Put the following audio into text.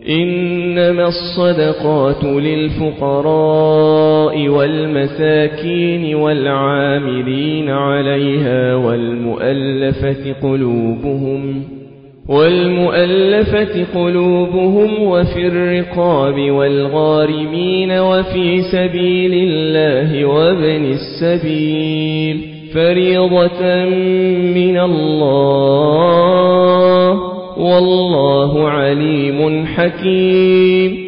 إنما الصدقات للفقراء والمساكين والعاملين عليها والمؤلفة قلوبهم وفي الرقاب والغارمين وفي سبيل الله وابن السبيل فريضة من الله والله عليم حكيم.